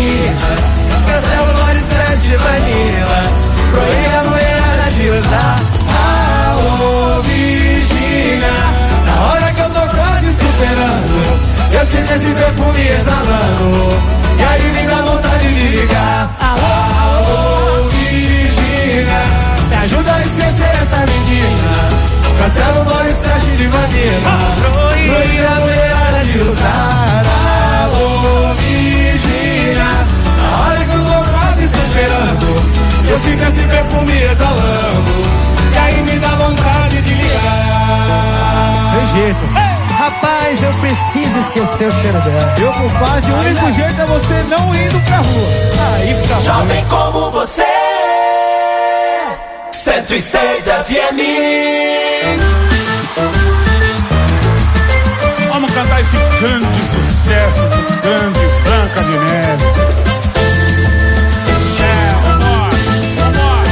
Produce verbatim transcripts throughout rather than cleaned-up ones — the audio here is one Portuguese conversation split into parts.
menina. Cancela o Boris Flash de Vanilla. Proíbe a mulherada de usar. Alô, Virgínia. Na hora que eu tô quase superando, eu sinto esse perfume exalando, e aí me dá vontade de ligar. Alô, Virgínia. Me ajuda a esquecer essa menina. Cancela o Boris Flash de Vanilla. Proíbe a mulherada de usar. Alô, Virgínia. Na hora que eu tô quase superando, eu sinto esse perfume exalando, e aí me dá vontade de ligar. Tem jeito. Rapaz, eu preciso esquecer o cheiro dela. Meu compadre, o único jeito é você não indo pra rua. Aí fica bom. Jovem como você, cento e seis F M. Vamos cantar esse grande sucesso do grande Branca de Neve. É, vambora, vambora.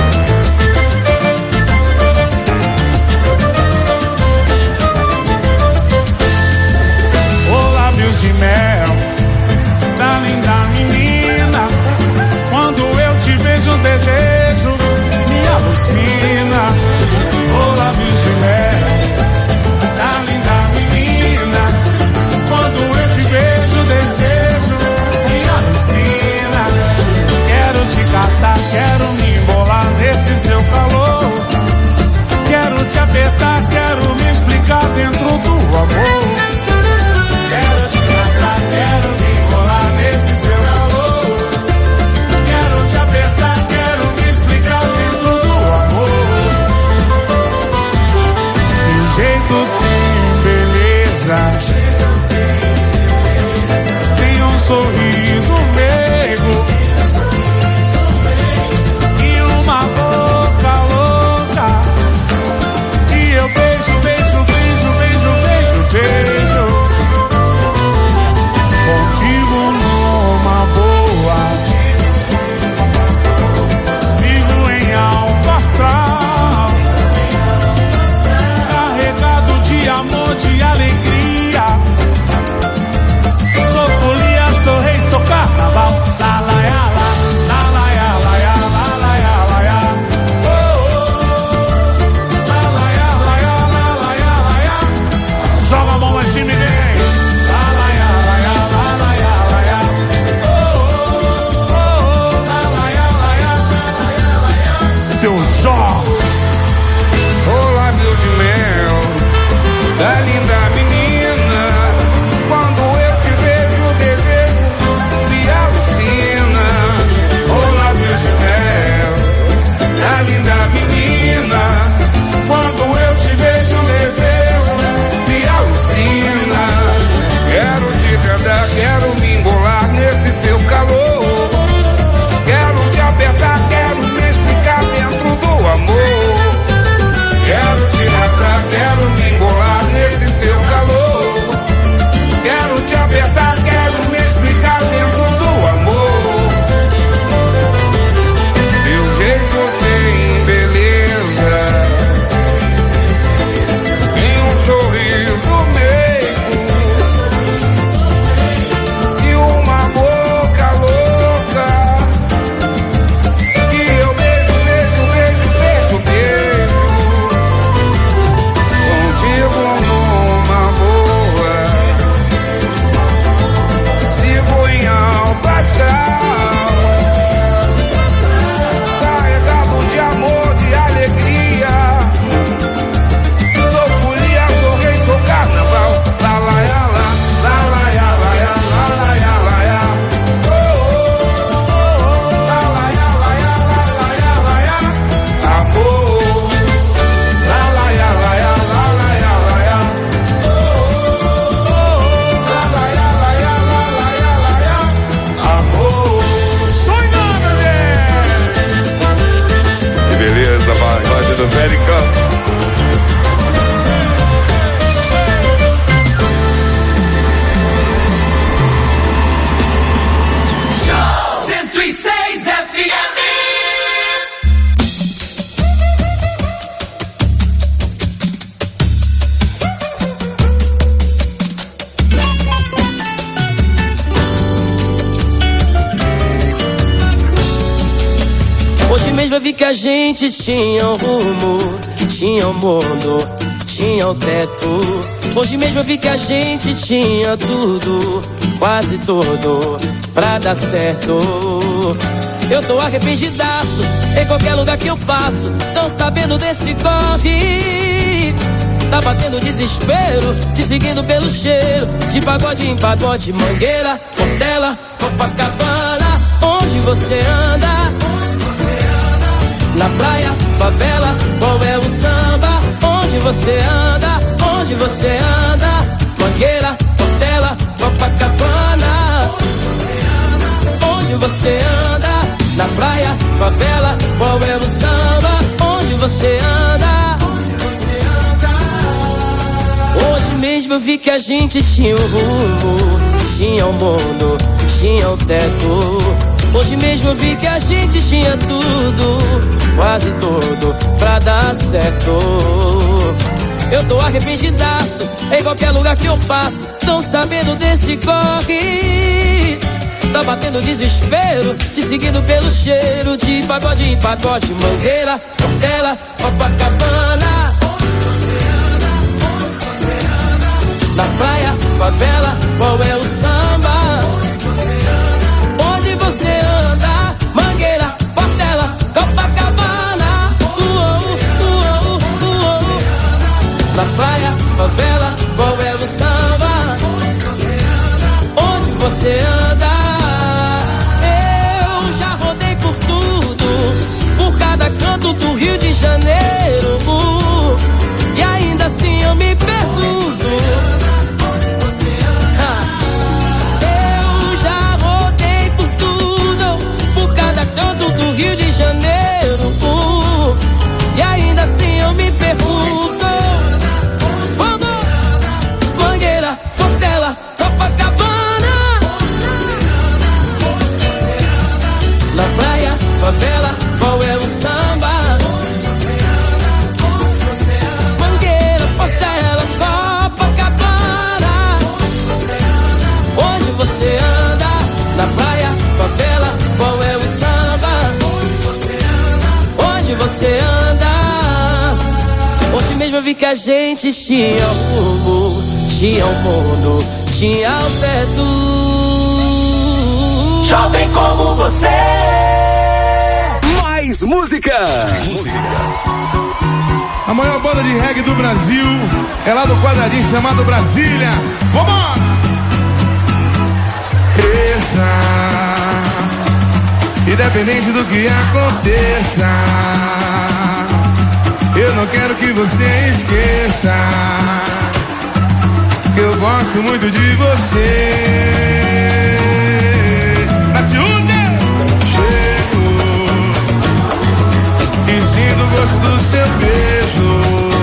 Ô lábios de mel da linda menina, quando eu te vejo o desejo me alucina. Ô lábios de mel da linda menina, quando eu te vejo o desejo me alucina. Quero te catar, quero me embolar nesse seu calor. Quero te apertar, quero me explicar dentro do amor. Quero te catar, Hoje mesmo eu vi que a gente tinha um rumo, tinha um mundo, tinha um teto. Hoje mesmo eu vi que a gente tinha tudo, quase tudo, pra dar certo. Eu tô arrependidaço, em qualquer lugar que eu passo, tão sabendo desse corre. Tá batendo desespero, te seguindo pelo cheiro, de pagode em pagode, Mangueira, Portela, Copacabana. Onde você anda? Na praia, favela, qual é o samba? Onde você anda? Onde você anda? Mangueira, Portela, Copacabana. Onde você anda? Na praia, favela, qual é o samba? Onde você anda? Hoje mesmo eu vi que a gente tinha um rumo, tinha um mundo, tinha um teto. Hoje mesmo eu vi que a gente tinha tudo, quase tudo, pra dar certo. Eu tô arrependidaço, em qualquer lugar que eu passo, tão sabendo desse corre. Tá batendo desespero, te seguindo pelo cheiro, de pagode em pagode, Mangueira, Portela, Copacabana. Na praia, favela, qual é o samba? Onde você anda? Mangueira, Portela, Copacabana. Uou, uou, uou. Na praia, favela, qual é o samba? Onde você anda? Eu já rodei por tudo, por cada canto do Rio de Janeiro, e ainda assim eu me pergunto. Eu já rodei por tudo, por cada canto do Rio de Janeiro, e ainda assim eu me pergunto. Vamos! Mangueira, Portela, Copacabana. Na praia, favela, qual é o samba? Mangueira, Portela, Copacabana. Onde você anda? Na praia, favela, qual é o samba? Onde você anda? Hoje mesmo eu vi que a gente tinha um rumo, tinha um mundo, tinha um teto. Jovem como você. Mais música. música. A maior banda de reggae do Brasil é lá do quadradinho chamado Brasília. Vambora! Cresça, independente do que aconteça, eu não quero que você esqueça que eu gosto muito de você. Natiúde! Chego e sinto o gosto do seu beijo,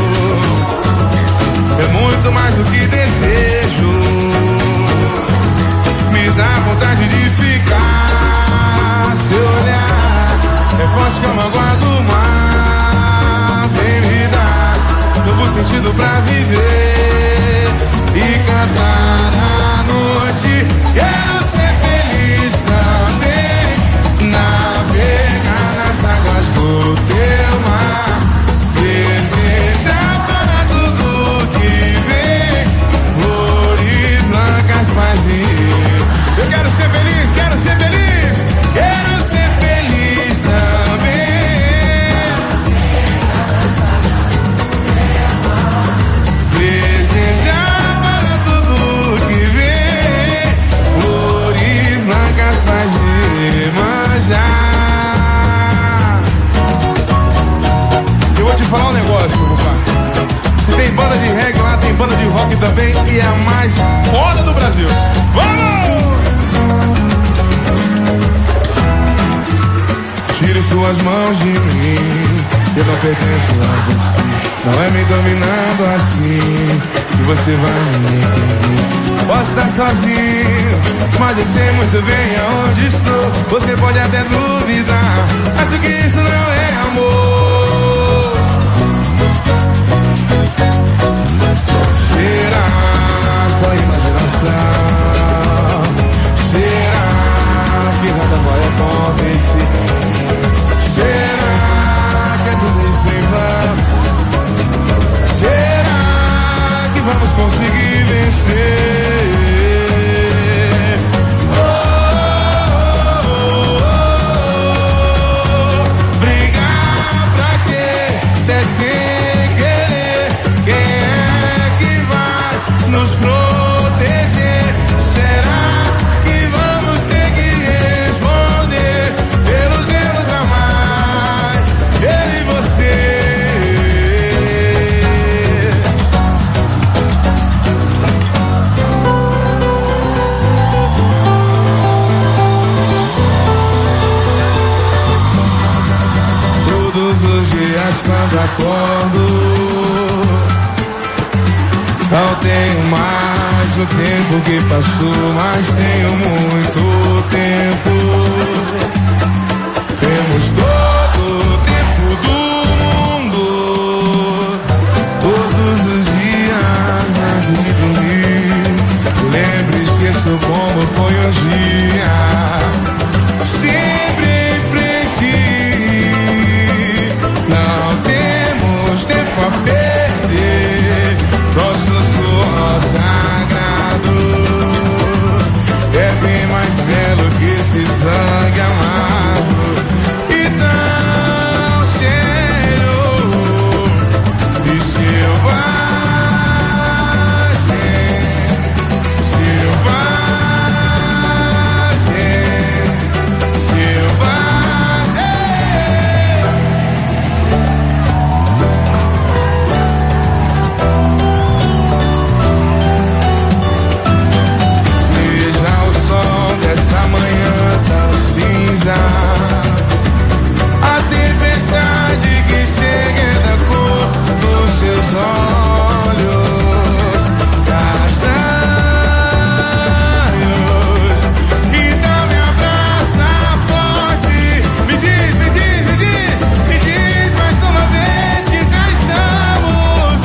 é muito mais do que desejo, me dá vontade de ficar. Seu olhar é forte como a água do mar, vem me dar novo sentido pra viver e cantar a noite. Quero ser feliz também, navegar nas águas do teu mar, desejar para tudo que vem, flores blancas, paz e... Eu quero ser feliz, quero ser feliz, quero ser feliz também. Desejar para tudo que vem, flores blancas, paz e manjar. Eu vou te falar um negócio, meu pai. Se tem banda de reggae lá, tem banda de rock também, e é a mais foda do Brasil. Vamos! Tire suas mãos de mim, eu não pertenço a você. Não é me dominando assim que você vai me entender. Posso estar sozinho, mas eu sei muito bem aonde estou. Você pode até duvidar, acho que isso não é amor. Será só imaginação? Será que nada vai acontecer? Será dias quando acordo, não tenho mais o tempo que passou, mas tenho muito tempo. Temos todo o tempo do mundo, todos os dias antes de dormir. Lembro, esqueço como foi um dia, sempre em frente. Não temos tempo a perder, nosso suor sagrado é bem mais belo que esse sangue amado. E tão cheio de selvagem, a tempestade que chega da cor dos seus olhos castanhos. Então me abraça forte, me diz, me diz, me diz, me diz mais uma vez que já estamos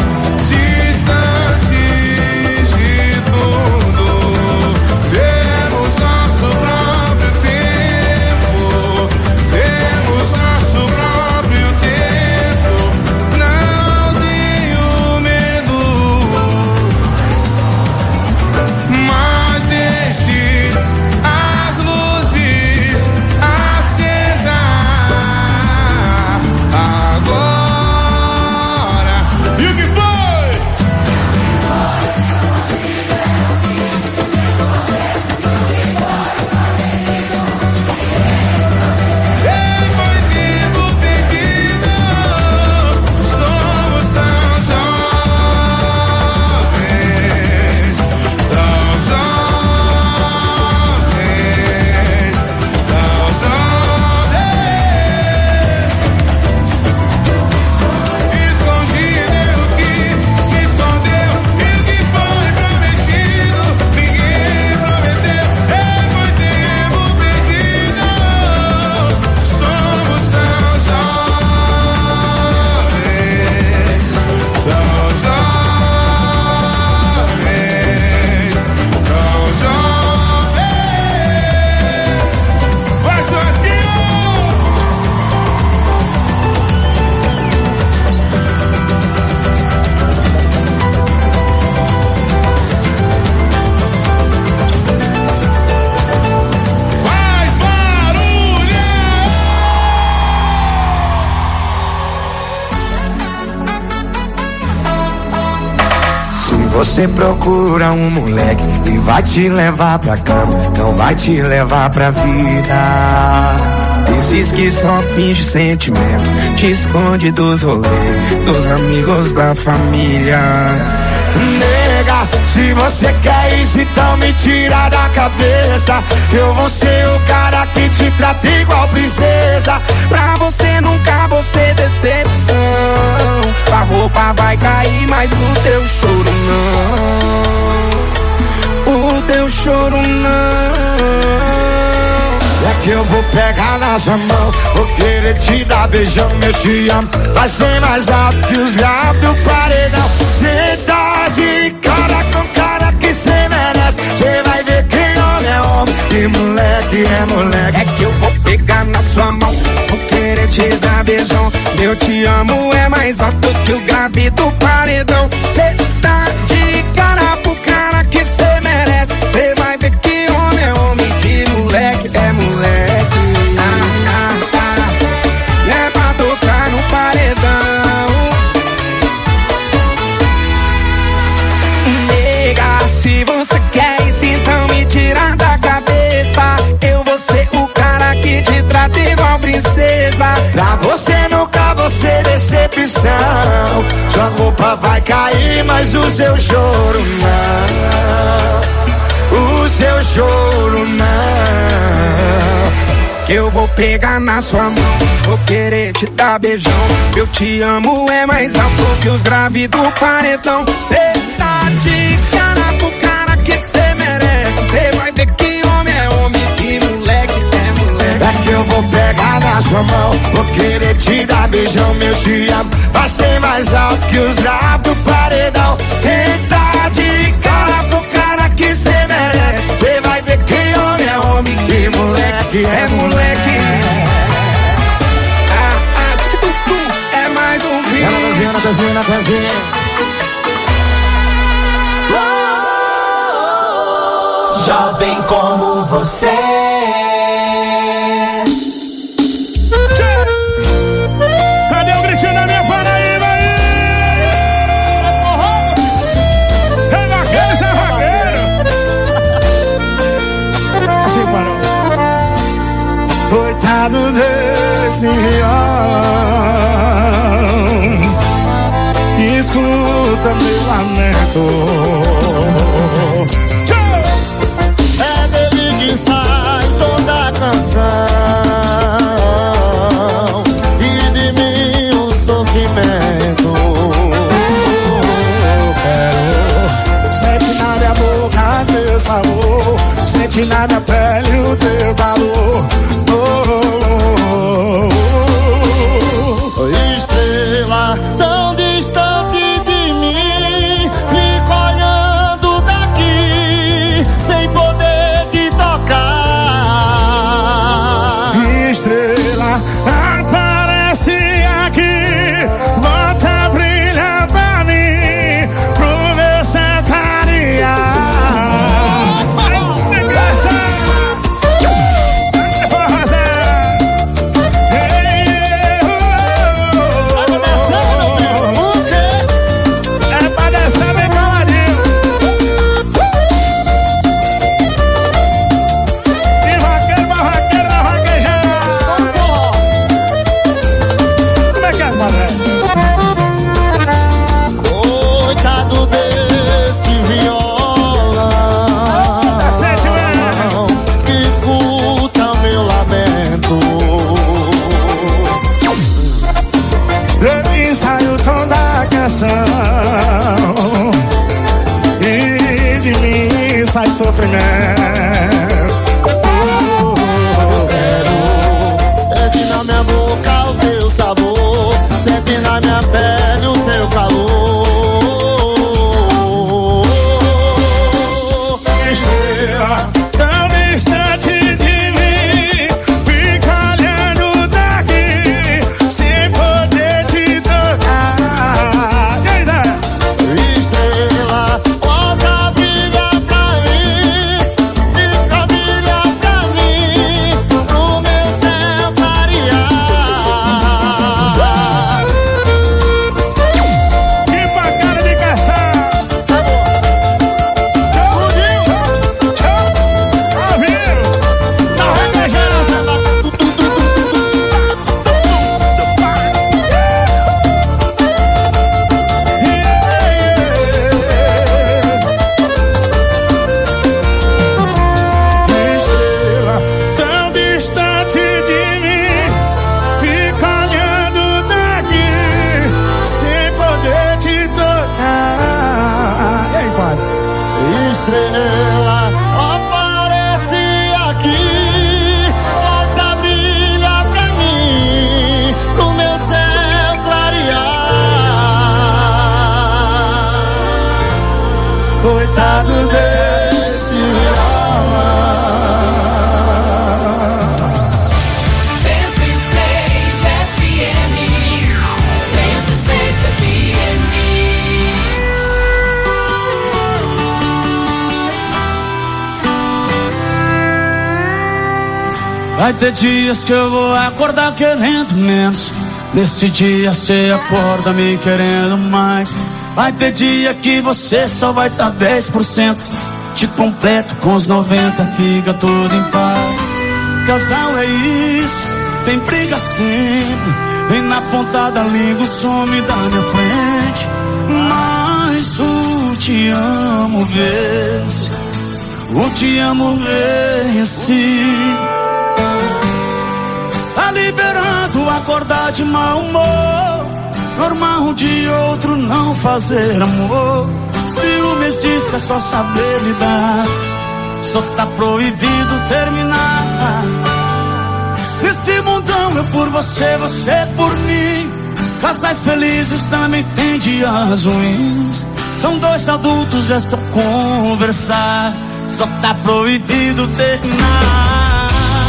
distantes de tudo. Temos nosso próprio tempo, temos nosso próprio tempo. Não tenho medo, mas deixe as luzes acesas agora. E o que foi? Foi tempo perdido, somos tão jovens, tão jovens, tão jovens. Escondido o que se escondeu e o que foi prometido, ninguém prometeu. Foi tempo perdido, somos tão jovens, tão jovens, tão jovens. Vai, Churrasquinho! Faz barulho! Se você procura um moleque e vai te levar pra cama, não vai te levar pra vida. Esses que só finge sentimento, te esconde dos rolês, dos amigos, da família. Nega, se você quer isso, então me tira da cabeça. Eu vou ser o cara que te trata igual princesa. Pra você nunca vou ser decepção. A roupa vai cair, mas o teu choro não. O teu choro não. É que eu vou pegar na sua mão, vou querer te dar beijão, meu te amo. Vai ser mais alto que os graves do paredão. Cê tá de cara com cara que cê merece. Cê vai ver que homem é homem e moleque é moleque. É que eu vou pegar na sua mão, vou querer te dar beijão, meu te amo é mais alto que o grave do paredão. Cê tá de cara pro cara que cê merece. Cê vai ver que homem é homem e moleque é moleque. Ah, ah, ah. É pra tocar no paredão. Nega, se você quer isso, então me tira da cabeça. Eu vou ser o cara que te trata igual princesa. Pra você nunca vou ser decepção. Sua roupa vai cair, mas o seu choro não. O seu choro não. que eu vou pegar na sua mão, vou querer te dar beijão. Eu te amo é mais alto que os graves do paredão. Cê tá de cara pro cara que cê merece. Cê vai ver que homem é homem, que moleque é moleque. É que eu vou pegar na sua mão, vou querer te dar beijão. Meu te amo vai ser mais alto que os graves do paredão. Cê tá de cara pro cara que cê merece. Cê vai ver que homem é homem, que moleque é moleque. Ah, ah, diz que tu, tu é mais um vídeo. Ela Natazinha, Natazinha, Natazinha. Jovem como você. Cadê o gritinho da minha Paraíba aí? É vaqueiro, isso é vaqueiro. Assim parou. Coitado desse violão, escuta meu lamento. É dele que sai toda a canção e de mim o sofrimento. Eu quero, sente na minha boca teu sabor, sente na minha pele o teu calor. Oh, oh, oh, oh. Estrela tão distante de mim, fico olhando daqui sem poder te tocar. Estrela aparece aqui, bota brilha pra mim, pro meu secretariado. Coitado desse violão, que escuta o meu lamento. Dele sai o tom da canção e de mim sai sofrimento. Eu quero, sente na minha boca o teu sabor, sente na minha pele o teu calor. Estrela tão distante de mim, fica olhando daqui sem poder te tocar. E aí, Zé? Estrela, volta brilha pra mim, fica brilha pra mim, pro meu céu clarear. Que bacana de caçar. Sabor, Tchau, tchau, ao vivo. Tá requejando. Estrela tão distante de mim, fica olhando daqui sem poder te tocar. E aí, pai? estrela, aparece aqui, volta brilha pra mim, pro meu céu clarear. Coitado desse violão. cento e seis F M, cento e seis F M. Vai ter dias que eu vou acordar querendo menos, nesse dia cê acorda me querendo mais. Vai ter dia que você só vai tá dez por cento, te completo com os noventa, fica tudo em paz. Casal é isso, tem briga sempre, vem na ponta da língua, some da minha frente. Mas o te amo vence, o te amo vence. Tá liberando acordar de mau humor, normal um de outro não fazer amor. Ciúmes disso é só saber lidar, só tá proibido terminar. Nesse mundão eu por você, você por mim. Casais felizes também tem dias ruins. São dois adultos, é só conversar, só tá proibido terminar.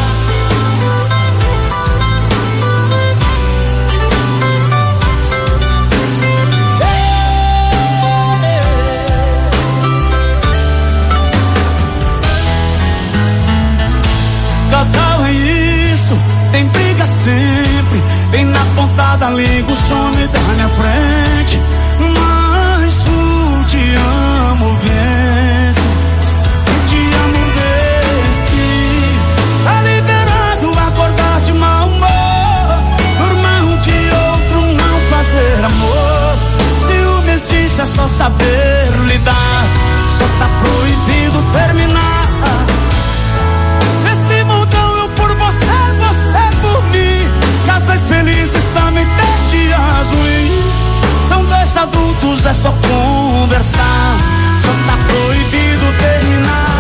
Casal é isso, tem briga sempre, bem na ponta da língua, o some da minha frente. Mas o te amo vence, o te amo vence. Tá liberado acordar de mau humor, normal um de outro não fazer amor. Ciúmes disso é só saber lidar, só tá proibido terminar. Casais felizes também tem dias ruins. São dois adultos, é só conversar, só tá proibido terminar.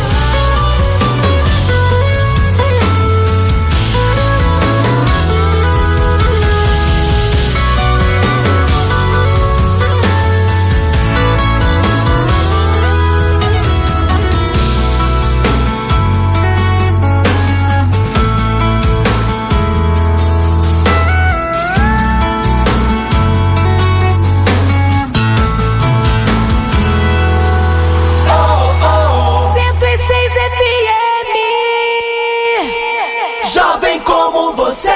Jovem como você.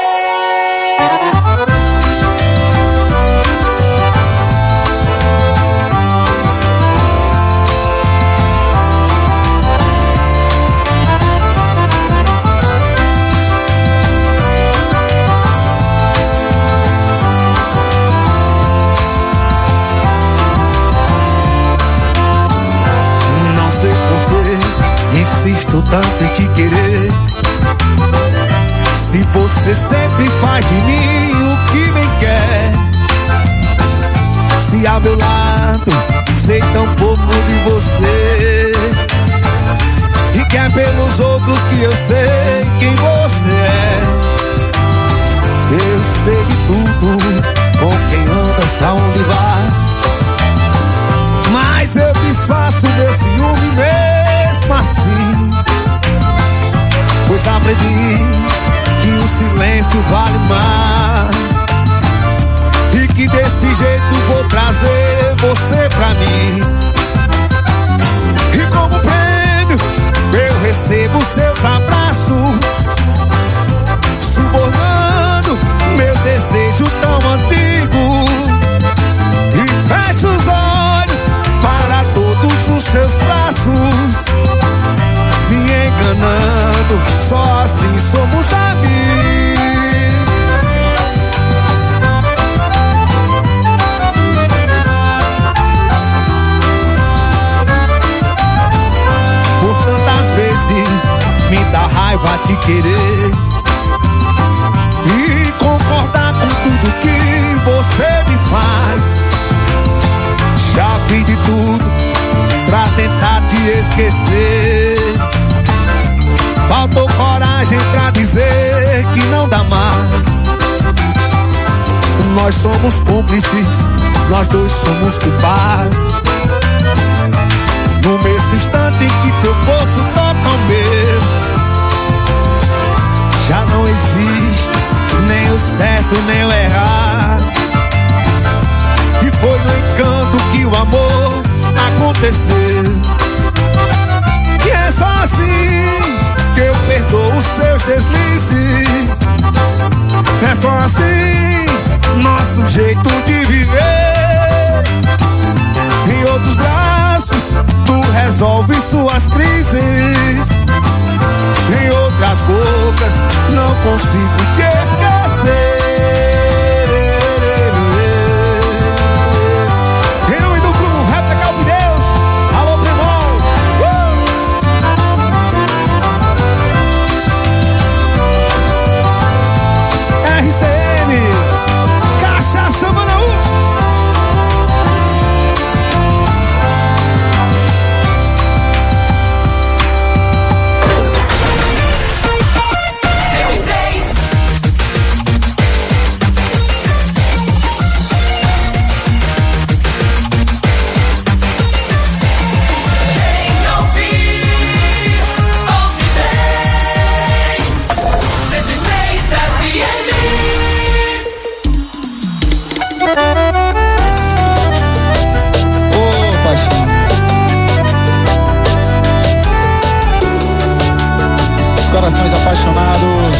Não sei porquê insisto tanto em te querer, se você sempre faz de mim o que bem quer. Se ao meu lado sei tão pouco de você, e que é pelos outros que eu sei quem você é. Eu sei de tudo, com quem andas, aonde vai, mas eu disfarço meu ciúme mesmo assim, pois aprendi que o silêncio vale mais, e que desse jeito vou trazer você pra mim. E como prêmio eu recebo seus abraços, subornando meu desejo tão antigo, e fecho os olhos para todos os seus braços, me enganando, só assim somos amigos. Por tantas vezes me dá raiva te querer e concordar com tudo que você me faz. Já fiz de tudo pra tentar te esquecer, faltou coragem pra dizer que não dá mais. Nós somos cúmplices, nós dois somos culpados. No mesmo instante em que teu corpo toca o meu, já não existe nem o certo nem o errado. E foi no encanto que o amor aconteceu. E é só assim que eu perdoo os seus deslizes. É só assim nosso jeito de viver. Em outros braços tu resolves suas crises, em outras bocas não consigo te esquecer. Em nome do grupo Rap da Calma de Deus, alô Primol, uh! corações apaixonados.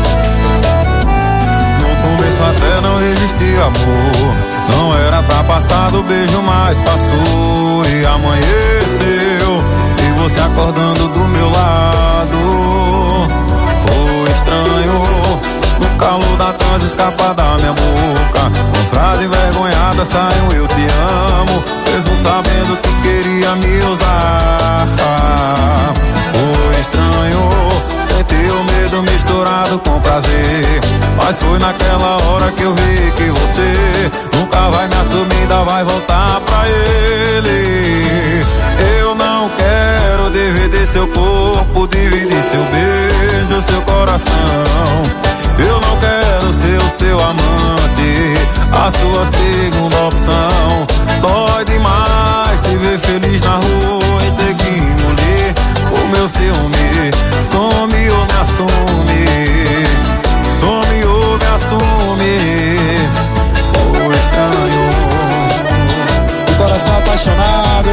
No começo até não existia amor, não era pra passar do beijo, mas passou e amanheceu. E você acordando do meu lado, foi estranho. No calor da transa escapa da minha boca, uma frase envergonhada saiu: eu te amo, mesmo sabendo que queria me usar. Foi estranho, senti o medo misturado com prazer, mas foi naquela hora que eu vi que você nunca vai me assumir, ainda vai voltar pra ele. Eu não quero dividir seu corpo, dividir seu beijo, seu coração. Eu não quero ser o seu amante, a sua segunda opção. Dói demais te ver feliz na rua e ter que engolir o meu ciúme. Some ou me assume, some ou me assume. Foi estranho. O coração apaixonado.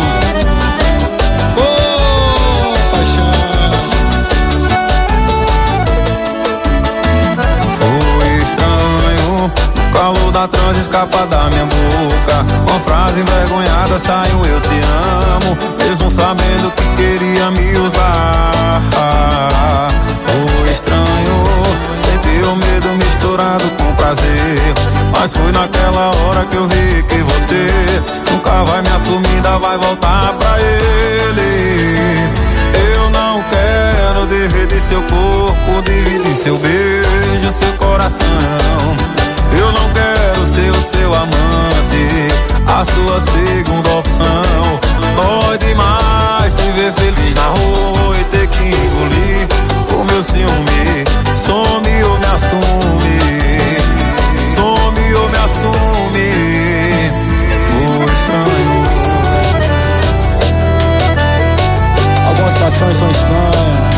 Oh, paixão. Foi estranho. O calor da transa escapa da minha boca, uma frase envergonhada saiu: eu te amo, mesmo sabendo que queria me usar. Foi estranho, senti o medo misturado com prazer, mas foi naquela hora que eu vi que você nunca vai me assumir, ainda vai voltar pra ele. Eu não quero dividir seu corpo, dividir seu beijo, seu coração. Eu não quero ser o seu amante, a sua segunda opção. Dói demais te ver feliz na rua e ter que engolir o meu ciúme. Some ou me assume, some ou me assume. Foi estranho. Algumas paixões são estranhas.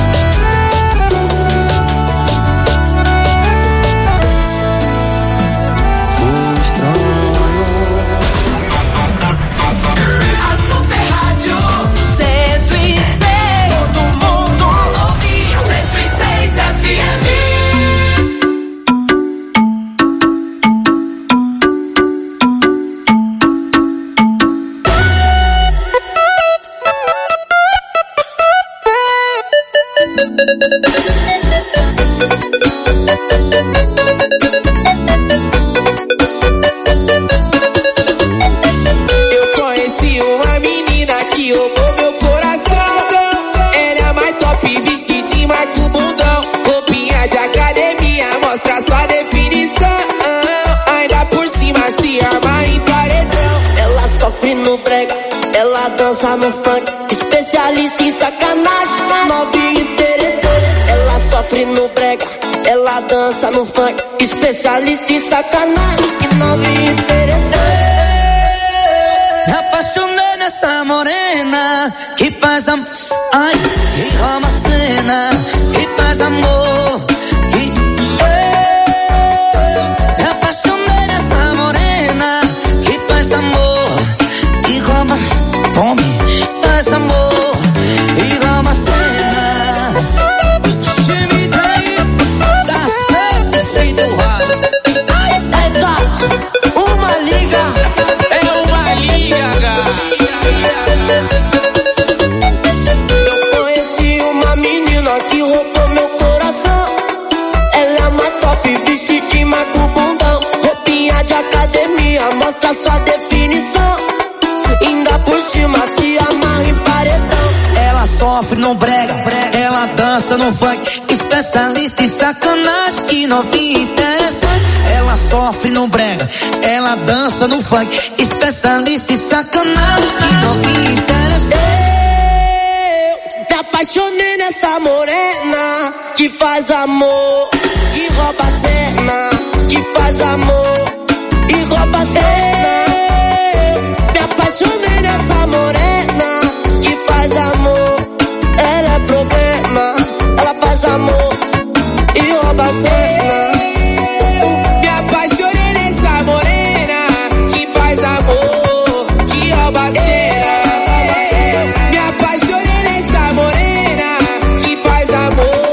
Dança no funk, especialista em sacanagem, novinha interessante. Ela sofre no brega, ela dança no funk, especialista em sacanagem, novinha interessante. Me apaixonei nessa morena que faz amor, ai, que ama a cena, que faz amor. Que... Me apaixonei nessa morena que faz amor, que rouba. Tome, faz amor e ama a cena. Time dez, dá certo sem doar. É gato, uma liga, é uma liga. Eu conheci uma menina que roubou meu coração. Ela é uma top, vestidinha com bundão, roupinha de academia, mostra sua definição. Ainda por cima se amarra em paredão. Ela sofre no brega, ela dança no funk, especialista em sacanagem, que novinha interessante. Ela sofre no brega, ela dança no funk, especialista em sacanagem, que novinha interessante. Eu me apaixonei nessa morena que faz amor, que rouba a cena, que faz amor e rouba a cena. Me apaixonei nessa morena que faz amor. Ela é problema, ela faz amor e rouba a cena. Me apaixonei nessa morena que faz amor, que rouba a cena. Me apaixonei nessa morena que faz amor.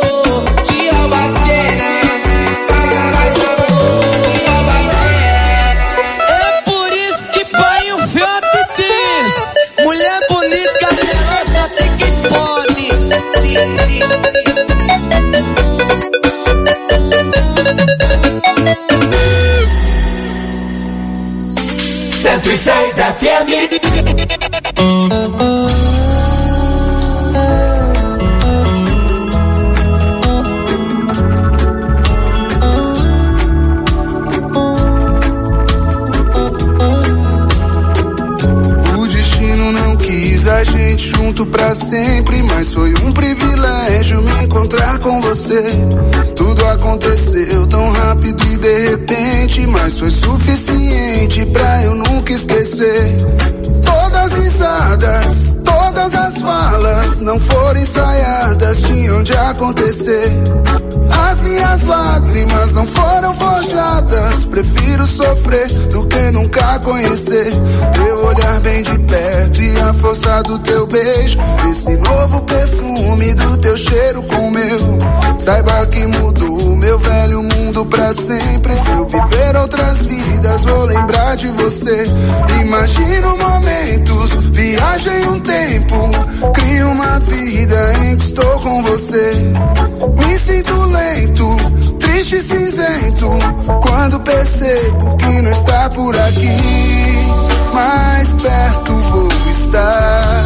junto pra sempre, mas foi um privilégio me encontrar com você. Tudo aconteceu tão rápido e de repente, mas foi suficiente pra eu nunca esquecer. Todas risadas, todas as falas não foram ensaiadas, tinham de acontecer. As minhas lágrimas não foram forjadas, prefiro sofrer do que nunca conhecer. Teu olhar bem de perto e a força do teu beijo, esse novo perfume do teu cheiro com o meu. Saiba que mudou o meu velho mundo pra sempre. Se eu viver outras vidas, vou lembrar de você. Imagino momentos, viagem um tempo, crio uma vida em que estou com você. Me sinto lento, triste e cinzento, quando percebo que não está por aqui. Mais perto vou estar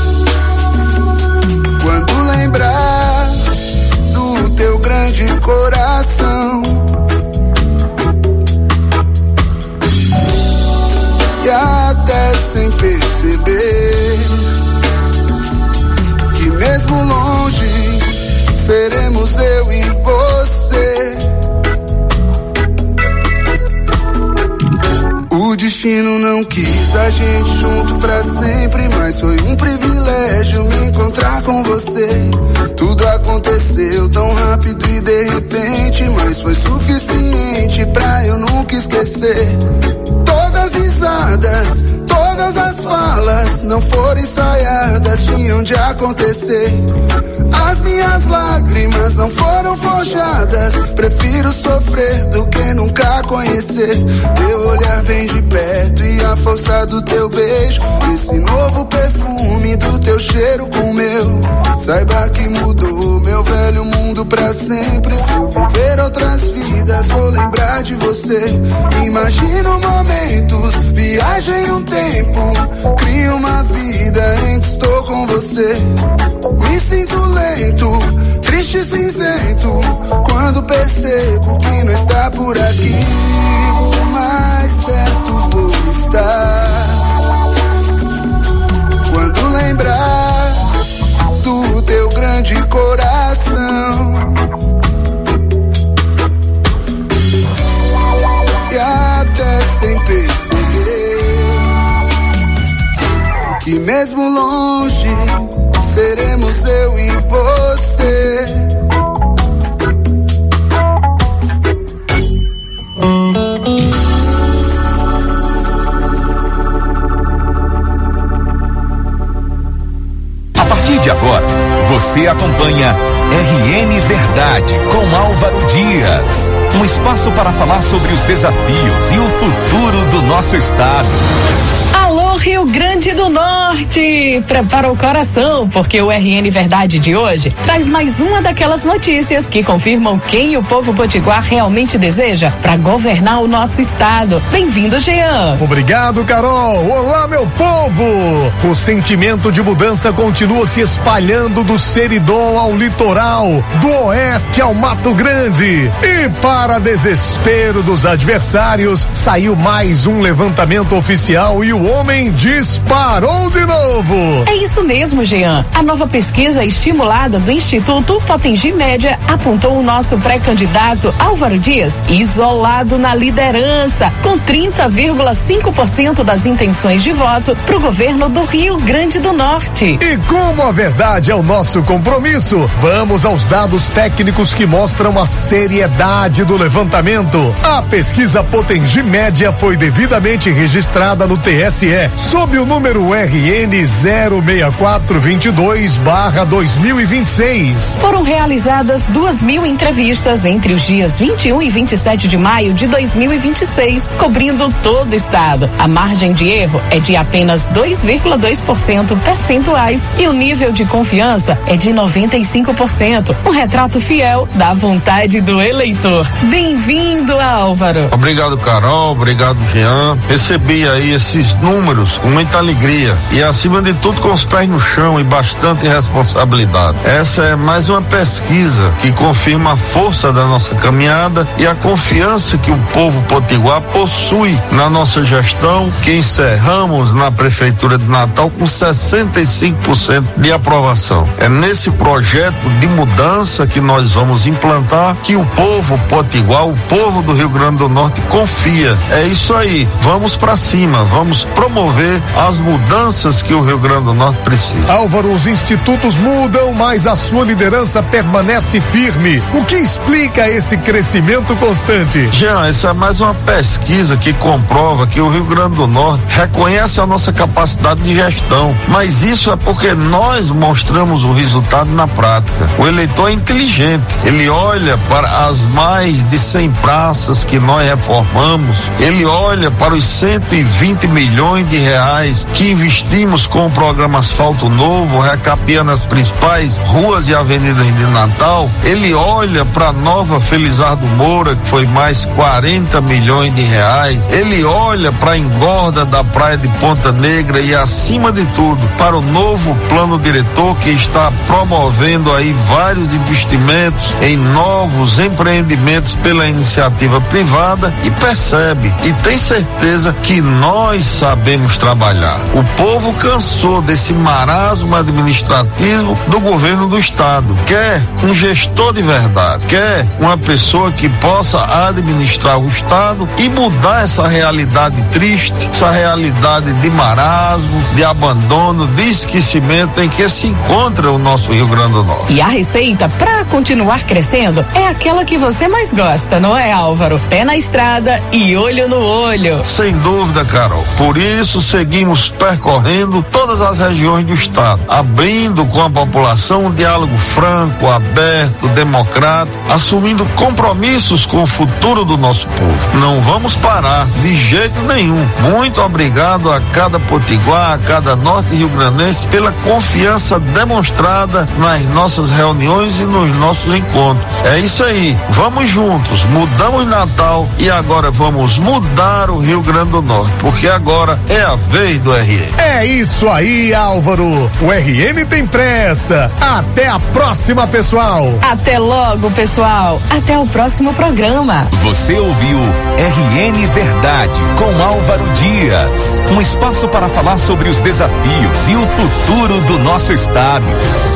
quando lembrar do teu grande coração. E até sem perceber que mesmo longe seremos eu e você. O destino não quis a gente junto pra sempre, mas foi um privilégio me encontrar com você. Tudo aconteceu tão rápido e de repente, mas foi suficiente pra eu nunca esquecer. Todas risadas, todas as falas não foram ensaiadas, tinham de acontecer. As minhas lágrimas não foram forjadas, prefiro sofrer do que nunca conhecer. Teu olhar bem de perto e a força do teu beijo, esse novo perfume do teu cheiro com o meu. Saiba que mudou meu velho mundo pra sempre. Se eu viver outras vidas, vou lembrar de você. Imagino momentos, viagem um tempo, crio uma vida em que estou com você. Me sinto lento, triste e cinzento, quando percebo que não está por aqui. Mais perto vou estar quando lembrar do teu grande coração. E até sem perceber que mesmo longe seremos eu e você. A partir de agora, você acompanha R N Verdade com Álvaro Dias. Um espaço para falar sobre os desafios e o futuro do nosso estado. Alô, Rio Grande do Norte! Prepara o coração, porque o R N Verdade de hoje traz mais uma daquelas notícias que confirmam quem o povo potiguar realmente deseja para governar o nosso estado. Bem-vindo, Jean! Obrigado, Carol! Olá, meu povo! O sentimento de mudança continua se espalhando do Seridó ao litoral, do oeste ao Mato Grande. E para desespero dos adversários, saiu mais um levantamento oficial e o homem disparou de novo. É isso mesmo, Jean. A nova pesquisa estimulada do Instituto Potengi Média apontou o nosso pré-candidato Álvaro Dias isolado na liderança, com trinta vírgula cinco por cento das intenções de voto para o governo do Rio Grande do Norte. E como a verdade é o nosso compromisso, vamos aos dados técnicos que mostram a seriedade do levantamento. A pesquisa Potengi Média foi devidamente registrada no T S E sob o número R N zero seis quatro dois dois barra dois mil e vinte e seis. Foram realizadas duas mil entrevistas entre os dias vinte e um e vinte e sete de maio de dois mil e vinte e seis, cobrindo todo o estado. A margem de erro é de apenas dois vírgula dois por cento percentuais e o nível de confiança é de noventa e cinco por cento. Um retrato fiel da vontade do eleitor. Bem-vindo, Álvaro. Obrigado, Carol. Obrigado, Jean. Recebi aí esses números todos com muita alegria e, acima de tudo, com os pés no chão e bastante responsabilidade. Essa é mais uma pesquisa que confirma a força da nossa caminhada e a confiança que o povo potiguar possui na nossa gestão, que encerramos na Prefeitura de Natal com sessenta e cinco por cento de aprovação. É nesse projeto de mudança que nós vamos implantar que o povo potiguar, o povo do Rio Grande do Norte confia. É isso aí, vamos pra cima, vamos promover as mudanças que o Rio Grande do Norte precisa. Álvaro, os institutos mudam, mas a sua liderança permanece firme. O que explica esse crescimento constante? Jean, essa é mais uma pesquisa que comprova que o Rio Grande do Norte reconhece a nossa capacidade de gestão, mas isso é porque nós mostramos o resultado na prática. O eleitor é inteligente, ele olha para as mais de cem praças que nós reformamos, ele olha para os cento e vinte milhões de reais que investimos com o programa Asfalto Novo, recapeando as principais ruas e avenidas de Natal, ele olha para a nova Felizardo Moura, que foi mais quarenta milhões de reais, ele olha para a engorda da praia de Ponta Negra e, acima de tudo, para o novo plano diretor que está promovendo aí vários investimentos em novos empreendimentos pela iniciativa privada, e percebe e tem certeza que nós sabemos trabalhar. O povo cansou desse marasmo administrativo do governo do estado. Quer um gestor de verdade, quer uma pessoa que possa administrar o estado e mudar essa realidade triste, essa realidade de marasmo, de abandono, de esquecimento em que se encontra o nosso Rio Grande do Norte. E a receita para continuar crescendo é aquela que você mais gosta, não é, Álvaro? Pé na estrada e olho no olho. Sem dúvida, Carol. Por isso seguimos percorrendo todas as regiões do estado, abrindo com a população um diálogo franco, aberto, democrático, assumindo compromissos com o futuro do nosso povo. Não vamos parar de jeito nenhum. Muito obrigado a cada potiguar, a cada norte rio-grandense pela confiança demonstrada nas nossas reuniões e nos nossos encontros. É isso aí, vamos juntos, mudamos Natal e agora vamos mudar o Rio Grande do Norte, porque agora é a vez do R M. É isso aí, Álvaro, o R M tem pressa. Até a próxima, pessoal. Até logo, pessoal. Até o próximo programa. Você ouviu R N Verdade com Álvaro Dias, um espaço para falar sobre os desafios e o futuro do nosso estado.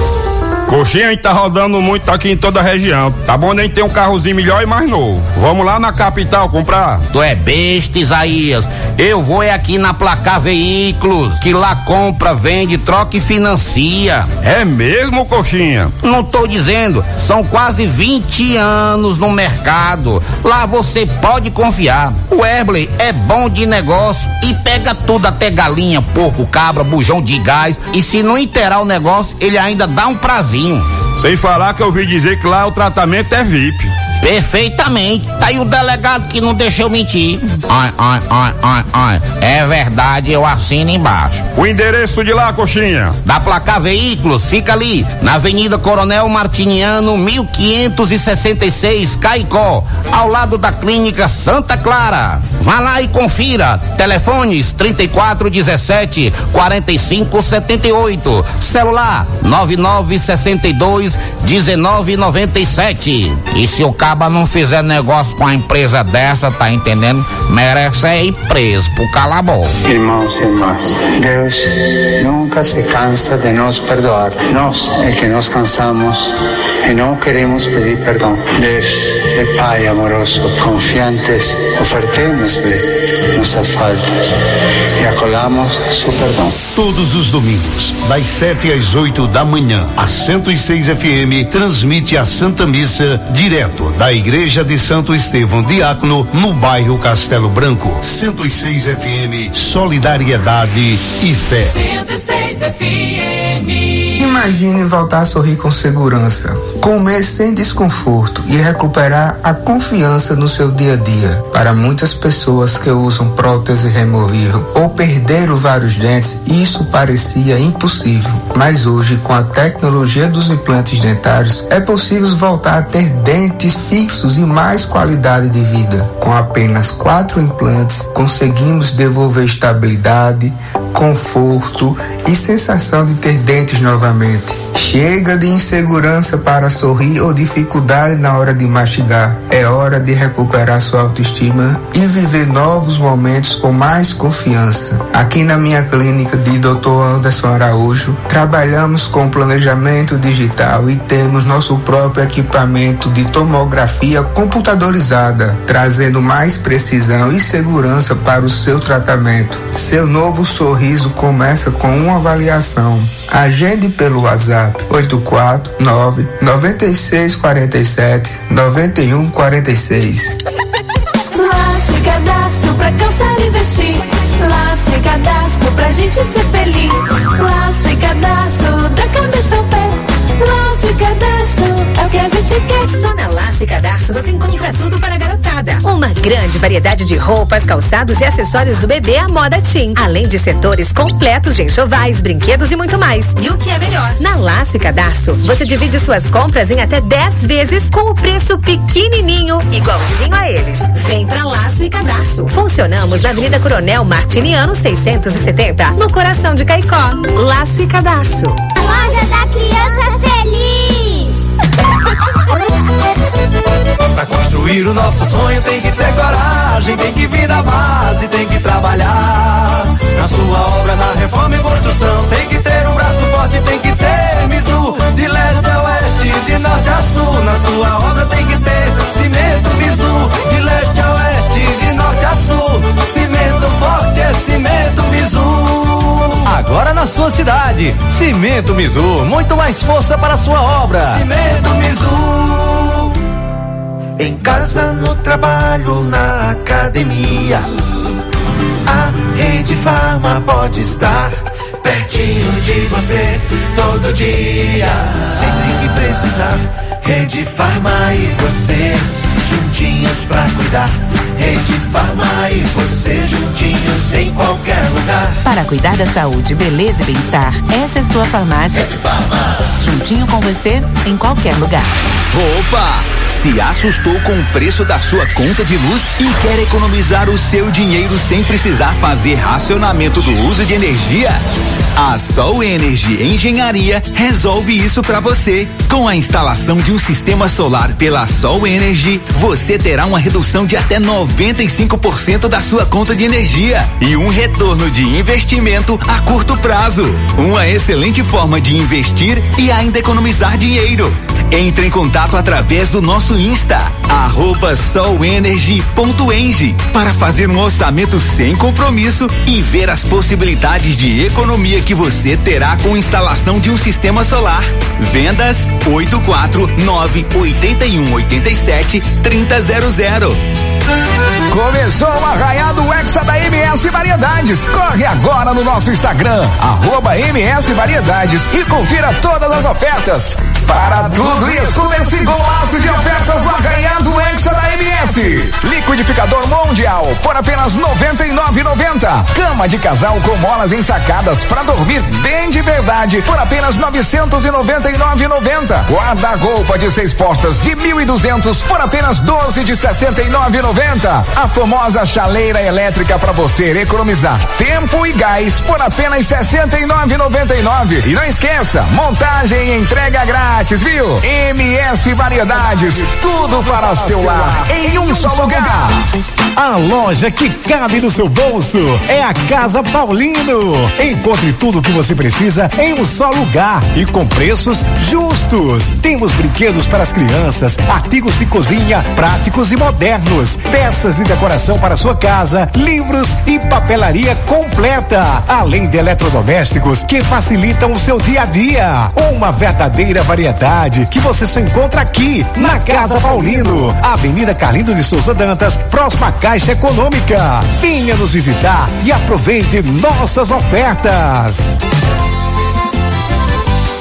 Coxinha, a gente tá rodando muito aqui em toda a região. Tá bom, nem ter um carrozinho melhor e mais novo. Vamos lá na capital comprar. Tu é besta, Isaías. Eu vou é aqui na Placar Veículos, que lá compra, vende, troca e financia. É mesmo, Coxinha? Não tô dizendo, são quase vinte anos no mercado. Lá você pode confiar. O Erbley é bom de negócio e pega tudo, até galinha, porco, cabra, bujão de gás. E se não inteirar o negócio, ele ainda dá um prazer. Sem falar que eu ouvi dizer que lá o tratamento é V I P. Perfeitamente. Tá aí o delegado que não deixou mentir. Ai, ai, ai, ai, ai. É verdade, eu assino embaixo. O endereço de lá, Coxinha? Da Placar Veículos, fica ali, na Avenida Coronel Martiniano, mil quinhentos e sessenta e seis, Caicó, ao lado da Clínica Santa Clara. Vá lá e confira. Telefones trinta e quatro dezessete, quarenta e cinco setenta e oito. Celular nove nove sessenta e dois, dezenove noventa e sete. E se o caba não fizer negócio com a empresa dessa, tá entendendo? Merece ir preso por calabouço. Irmãos e irmãs, Deus nunca se cansa de nos perdoar. Nós é que nos cansamos e não queremos pedir perdão. Deus é Pai amoroso, confiantes, ofertemos-lhe nossas faltas e acolhamos seu perdão. Todos os domingos, das sete às oito da manhã, a cento e seis F M transmite a Santa Missa direto da Igreja de Santo Estevão Diácono, no bairro Castelo Branco. cento e seis F M, solidariedade e fé. cento e seis F M. Imagine voltar a sorrir com segurança, comer sem desconforto e recuperar a confiança no seu dia a dia. Para muitas pessoas que usam prótese removível ou perderam vários dentes, isso parecia impossível. Mas hoje, com a tecnologia dos implantes dentários, é possível voltar a ter dentes fixos e mais qualidade de vida. Com apenas quatro implantes, conseguimos devolver estabilidade, conforto e sensação de ter dentes novamente. Chega de insegurança para sorrir ou dificuldade na hora de mastigar. É hora de recuperar sua autoestima e viver novos momentos com mais confiança. Aqui na minha clínica de doutor Anderson Araújo, trabalhamos com planejamento digital e temos nosso próprio equipamento de tomografia computadorizada, trazendo mais precisão e segurança para o seu tratamento. Seu novo sorriso começa com uma avaliação. Agende pelo WhatsApp oito quatro nove nove seis quatro sete nove um quatro seis. Laço e cadastro pra calçar e vestir. Laço e cadastro pra gente ser feliz. Laço e cadastro da cabeça ao pé. Laço e cadastro é o que a gente quer. Só na Laço e Cadastro você encontra tudo para a garotada. Uma grande variedade de roupas, calçados e acessórios do bebê à moda teen. Além de setores completos de enxovais, brinquedos e muito mais. E o que é melhor? Na Laço e Cadastro você divide suas compras em até dez vezes com o preço pequenininho, igualzinho a eles. Vem pra Laço e Cadastro. Funcionamos na Avenida Coronel Martiniano seiscentos e setenta, no coração de Caicó. Laço e Cadastro. Loja da Criança Feliz. Pra construir o nosso sonho tem que ter coragem, tem que vir da base, tem que trabalhar. Na sua obra, na reforma e construção, tem que ter um braço forte, tem que ter Mizu. De leste a oeste, de norte a sul, na sua obra tem que ter cimento Mizu. De leste a oeste, de norte a sul, cimento forte é cimento Mizu. Agora na sua cidade, Cimento Mizu, muito mais força para a sua obra. Cimento Mizu. Em casa, no trabalho, na academia, a Rede Farma pode estar pertinho de você todo dia. Sempre que precisar, Rede Farma e você juntinhos pra cuidar. Rede Farma e você juntinhos em qualquer lugar. Para cuidar da saúde, beleza e bem-estar, essa é sua farmácia. Rede Farma. Juntinho com você em qualquer lugar. Opa! Se assustou com o preço da sua conta de luz e quer economizar o seu dinheiro sem precisar fazer racionamento do uso de energia? A Sol Energy Engenharia resolve isso para você. Com a instalação de um sistema solar pela Sol Energy, você terá uma redução de até noventa e cinco por cento da sua conta de energia e um retorno de investimento a curto prazo. Uma excelente forma de investir e ainda economizar dinheiro. Entre em contato através do nosso Insta, arroba solenergy ponto eng, para fazer um orçamento sem compromisso e ver as possibilidades de economia que você terá com instalação de um sistema solar. Vendas oito quatro nove oito um oito sete três zero zero. Começou o arraiado Hexa da M S Variedades. Corre agora no nosso Instagram, arroba M S Variedades, e confira todas as ofertas. Para tudo isso, esse golaço de ofertas do arraiado Hexa da M S. Liquidificador Mundial por apenas noventa e nove reais e noventa centavos. Cama de casal com molas ensacadas para dormir bem de verdade por apenas novecentos e noventa e nove reais e noventa centavos. Guarda-roupa de seis portas de mil e duzentos por apenas doze de sessenta e nove reais e noventa centavos. A famosa chaleira elétrica para você economizar tempo e gás por apenas sessenta e nove reais e noventa e nove centavos. E não esqueça, montagem e entrega grátis, viu? M S Variedades, tudo para seu lar em um só lugar. A loja que cabe no seu bolso é a Casa Paulino. Encontre tudo o que você precisa em um só lugar e com preços justos. Temos brinquedos para as crianças, artigos de cozinha práticos e modernos, peças de decoração para sua casa, livros e papelaria completa, além de eletrodomésticos que facilitam o seu dia a dia. Uma verdadeira variedade que você só encontra aqui na Casa Paulino, Avenida Carlindo de Souza Dantas, próxima à Caixa Econômica. Venha nos visitar e aproveite nossas ofertas.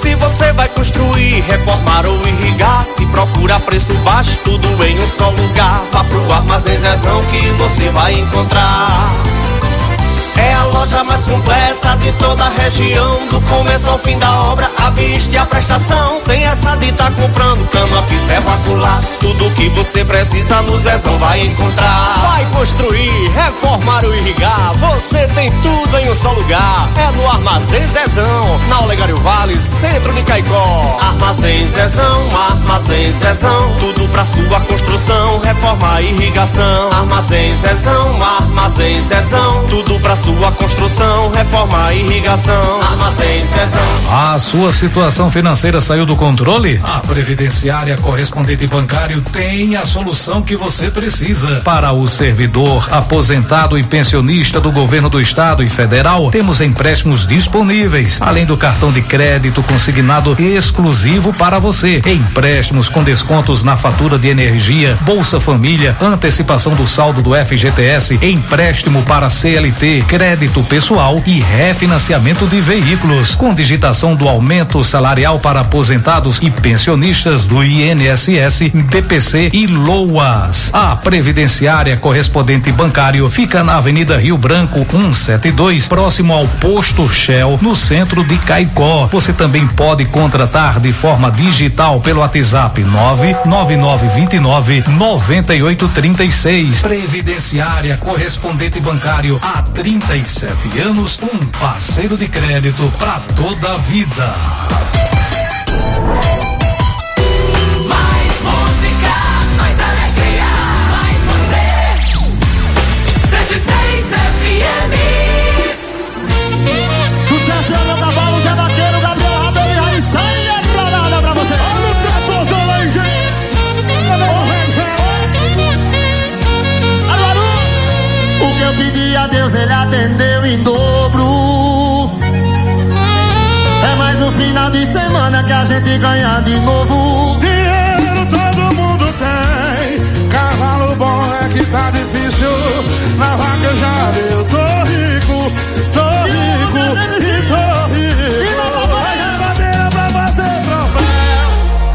Se você vai construir, reformar ou irrigar, se procura preço baixo, tudo em um só lugar. Vá pro Armazém Zezão que você vai encontrar. É a loja mais completa de toda a região, do começo ao fim da obra, a vista e a prestação. Sem essa de tá comprando cama, piso, ferro, acolá, tudo que você precisa no Zezão vai encontrar. Vai construir, reformar ou irrigar, você tem tudo em um só lugar. É no Armazém Zezão, na Olegário Vale, centro de Caicó. Armazém Zezão, Armazém Zezão, tudo pra sua construção, reforma e irrigação. Armazém Zezão, Armazém Zezão, tudo pra sua Sua construção, reforma e irrigação. Armazém Zezão. A sua situação financeira saiu do controle? A Previdenciária Correspondente Bancário tem a solução que você precisa. Para o servidor, aposentado e pensionista do governo do estado e federal, temos empréstimos disponíveis, além do cartão de crédito consignado exclusivo para você. Empréstimos com descontos na fatura de energia, Bolsa Família, antecipação do saldo do F G T S, empréstimo para C L T, crédito pessoal e refinanciamento de veículos, com digitação do aumento salarial para aposentados e pensionistas do I N S S, B P C e LOAS. A Previdenciária Correspondente Bancário fica na Avenida Rio Branco cento e setenta e dois, próximo ao posto Shell, no centro de Caicó. Você também pode contratar de forma digital pelo WhatsApp nove nove nove dois nove nove oito três seis. Previdenciária Correspondente Bancário há trinta e sete anos, um parceiro de crédito para toda a vida. Mais música, mais alegria, mais você. cento e seis F M. Sucesso é o cavalo, Zé Vaqueiro, Gabriel Rabelo e Raíssa. E é pra nada pra você. Olha o tratozão aí, gente. O que eu pedi a Deus, ele atendeu em dobro. É mais um final de semana que a gente ganha de novo. Dinheiro todo mundo tem, cavalo bom é que tá difícil. Na vaquejada eu tô rico, tô rico e tô rico. E na bandeira pra fazer troféu.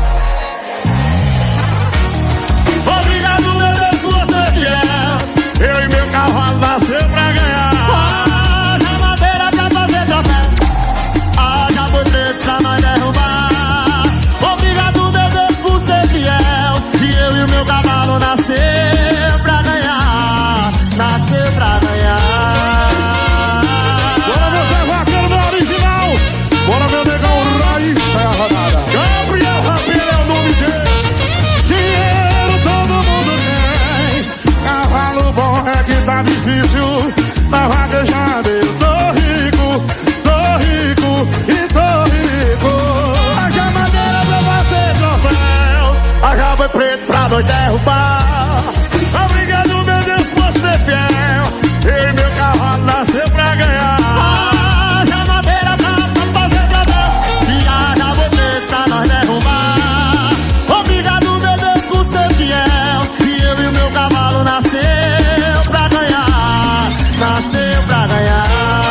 Obrigado, meu Deus, por ser fiel. Eu e meu cavalo nasceu pra ganhar. Haja madeira pra fazer troféu, haja boi preto pra nós derrubar. Obrigado, meu Deus, por ser fiel. E eu e o meu cavalo nasceu pra ganhar, nasceu pra ganhar. Bora ver Zé Vaqueiro no original. Bora ver o negão Raíssa é a rodada. Gabriel Rabelo é o nome dele. Dinheiro todo mundo tem, cavalo bom é que tá difícil. Na vaquejada eu tô rico, tô rico e tô rico. Haja madeira pra fazer troféu, haja boi preto pra nós derrubar. Obrigado, meu Deus, por ser fiel. Eu e meu cavalo nasceu pra ganhar. Haja madeira pra fazer troféu e haja boi preto pra nós derrubar. Obrigado, meu Deus, por ser fiel. E eu e o meu cavalo nasceu pra ganhar, nasceu pra ganhar.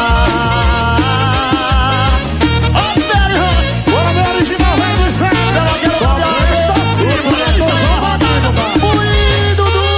Bora ver o original, vem de fé. O lindo do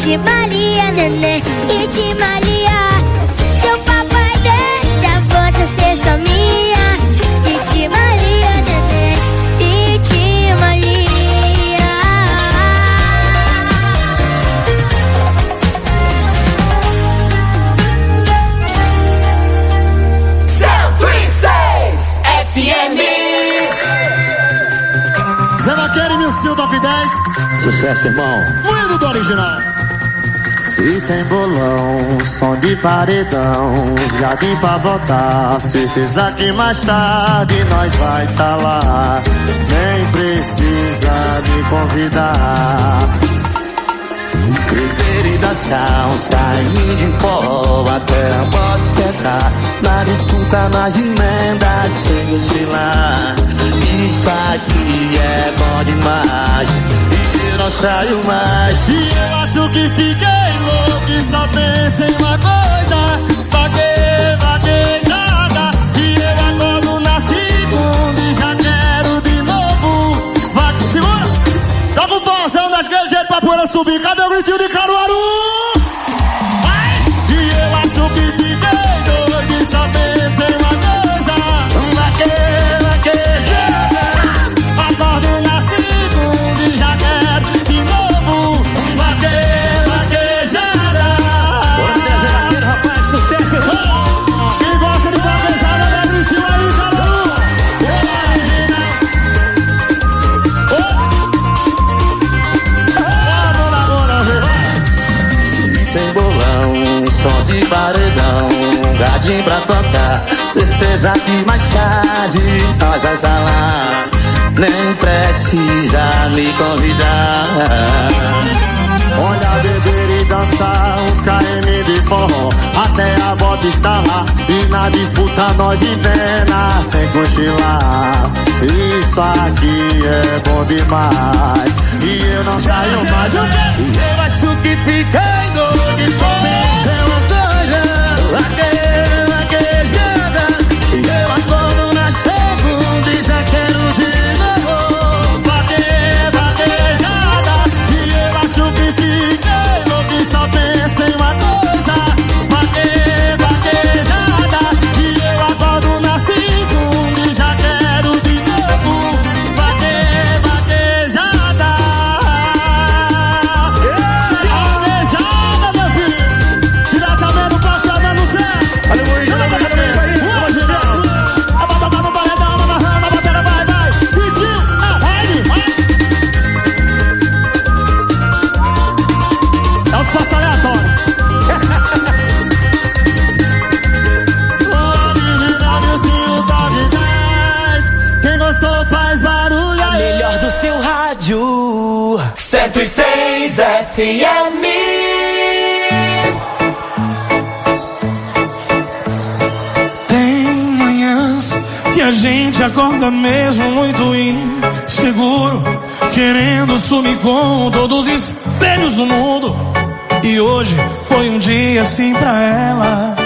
Itimalia, neném, Itimalia. Seu papai deixa você ser só minha. Itimalia, neném, Itimalia. cento e seis F M. Zé Vaqueiro e Milcio Top dez. Sucesso, irmão. Moído do original. Se tem bolão, som de paredão, os gadinhos pra botar, certeza que mais tarde nós vai tá lá. Nem precisa me convidar. Beber e dançar, uns carrinhos de forró, até a posso entrar. Na disputa, nas emendas, sem oscilar. Isso aqui é bom demais, e eu não saio mais. E eu acho que fiquei louco e só penso em uma coisa: vague, vaguejada. E eu acordo na segunda e já quero de novo. Vague, segura! Tá com pausão daquele jeito pra poder subir. Cadê o gritinho de Caruaru? Vai! E eu acho que fiquei doido e só penso em uma coisa: vague, vaguejada. Acordo na segunda e já quero de novo. Vague, vaguejada. Bora trazer vaqueiro, rapaz, sucesso, irmão. Quem gosta de vaguejada, dá gritinho aí, Caruaru. Tem bolão, som de paredão, gadinho pra tocar, certeza que mais tarde nós vai tá lá. Nem precisa me convidar. Olha, beber e dançar, uns K M de forró, até a volta está lá. E na disputa nós invena, sem cochilar. Isso aqui é bom demais, e eu não saio mais. E eu acho que fiquei doido e só penso em uma coisa: vague, vaguejada. E eu acordo na segunda e já quero de novo. Vague, vaguejada. E eu acho que fiquei louco e só penso em uma coisa: vague, vaguejada. E eu acordo na segunda e já quero de novo. Vague, vaguejada. Vaguejada, meu filho. Diretamente pra Fernando do Céu. Olha o Moinho, vai, vai, vai, vai, vai. A batata no paredão, amarrando a bateria, vai, vai. Sentiu, arraide, vai. É os passos aleatórios. Quem gostou faz barulho A aí. melhor do seu rádio, cento e seis F M. Tem manhãs que a gente acorda mesmo muito inseguro, querendo sumir com todos os espelhos do mundo. E hoje foi um dia assim pra ela.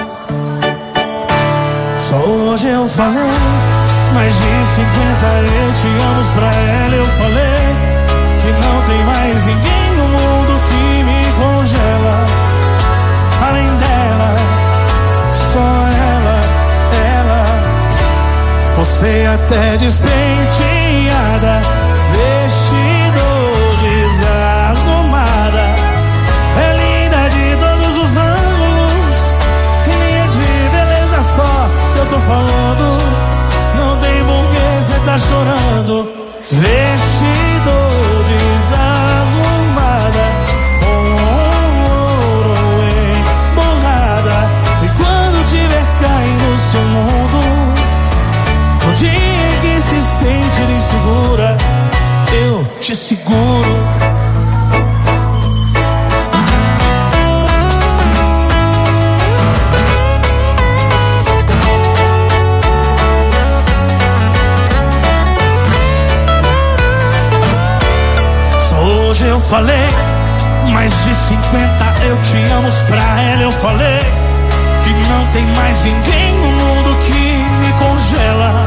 Só hoje eu falei mais de cinquenta eu te amo pra ela. Eu falei que não tem mais ninguém no mundo que me congela. Além dela, só ela, ela. Você até despenteada, vestido desarrumada, é linda de todos os ângulos, linha de beleza só eu tô falando. Não tem porquê cê tá chorando. Vestido desarrumada, com ouro emborrada. E quando tiver caindo seu mundo, o dia que se sentir insegura, eu te seguro. Hoje eu falei mais de cinquenta eu te amo pra ela. Eu falei que não tem mais ninguém no mundo que me congela.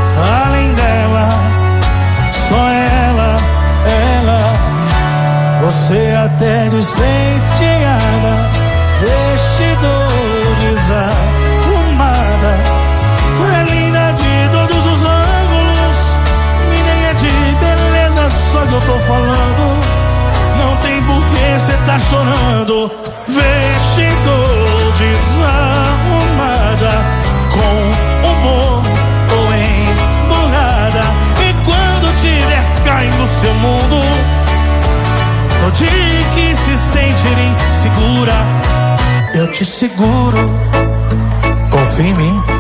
Além dela, só ela, ela. Você até despenteada, vestido desarrumada, é linda de todos os ângulos, ninguém é de beleza, só que eu tô falando. Não tem por que cê tá chorando. Vestido desarrumada, com humor ou emburrada, e quando tiver caindo seu mundo, no dia que se sentir insegura, eu te seguro. Confia em mim.